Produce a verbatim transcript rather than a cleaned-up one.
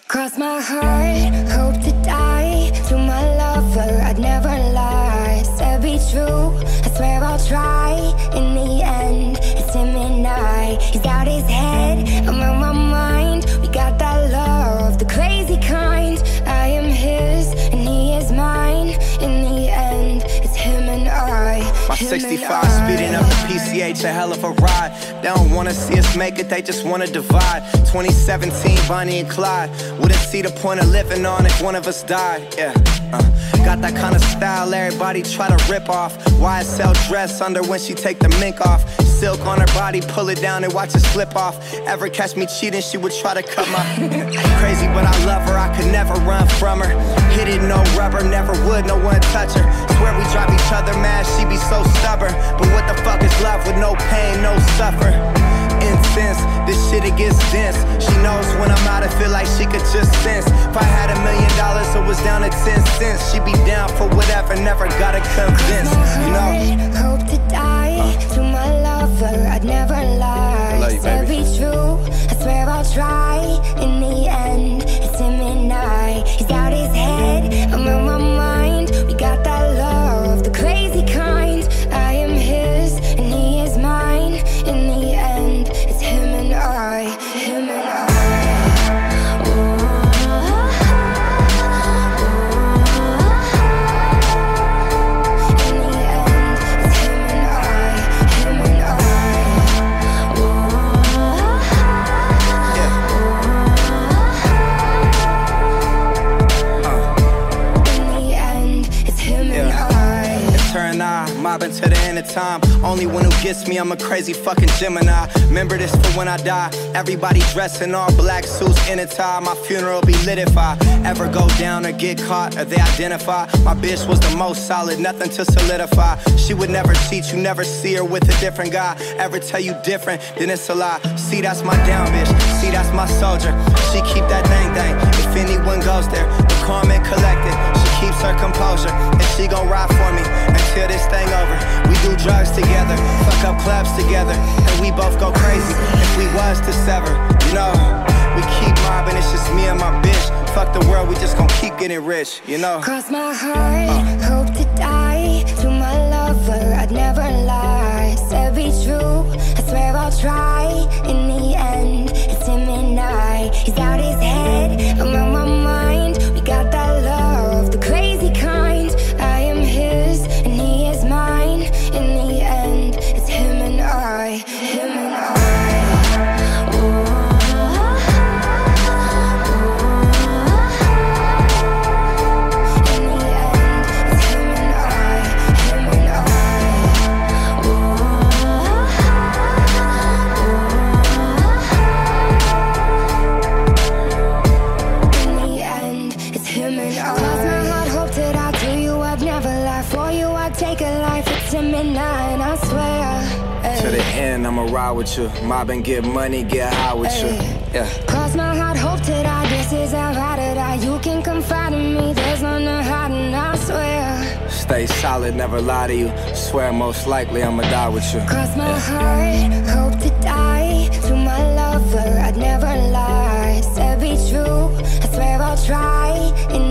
Cross my heart, hope to die. To my lover, I'd never lie. Said be true, I swear I'll try. In the end, it's him and I. He's out his head, I'm on my mind. We got that love, the crazy kind. I am his, and he is mine. In the end, it's him and I. My sixty-five speeding up the P C H, a hell of a ride. They don't wanna see us make it, they just wanna divide. twenty seventeen, Bonnie and Clyde. Wouldn't see the point of living on if one of us died. Yeah, uh, got that kind of style everybody try to rip off. Y S L dress under when she take the mink off. Silk on her body, pull it down and watch it slip off. Ever catch me cheating, she would try to cut my crazy, but I love her, I could never run from her. Hit it, no rubber, never would, no one touch her. Swear we drive each other mad, she be so stubborn. But what the fuck is love with no pain, no suffer? Incense, this shit it gets dense. She knows when I'm out, I feel like she could just sense. If I had a million dollars, it was down to ten cents. She be down for whatever, never gotta convince, you know. Hope to die, uh. to my lover, I'd never lie. I love you, baby. Be true, I swear I'll try. In the end, it's him and I. He's out his head, I'm on my mind. We got that love, the crazy kind. I am his, and he is mine. In the end, it's him and I, him and I. Mobbing to the end of time. Only one who gets me, I'm a crazy fucking Gemini. Remember this for when I die. Everybody dressed in all black suits in a tie. My funeral be lit if I ever go down or get caught or they identify. My bitch was the most solid, nothing to solidify. She would never cheat, you never see her with a different guy. Ever tell you different, then it's a lie. See, that's my down bitch, see, that's my soldier. She keep that thing thing, if anyone goes there. But calm and collected, she keeps her composure. And she gon' ride for me until this thing over. We do drugs together, fuck up clubs together, and we both go crazy if we was to sever, you know. We keep mobbing, it's just me and my bitch. Fuck the world, we just gon' keep getting rich, you know. Cross my heart, uh. hope to die. To my lover, I'd never lie. Said be true, I swear I'll try. In the end, it's him and I. He's out his head, I'm on my mind. We got that love, the crazy kind. I am his, and he is mine. In the end, it's him and I, him and I. To the end, I'ma ride with you. Mob and get money, get high with you. Yeah. Cross my heart, hope to die. This is how I to die. You can confide in me. There's none to hide, and I swear. Stay solid, never lie to you. Swear most likely I'ma die with you. Cross my yeah. heart, hope to die. To my lover, I'd never lie. Said be true, I swear I'll try. In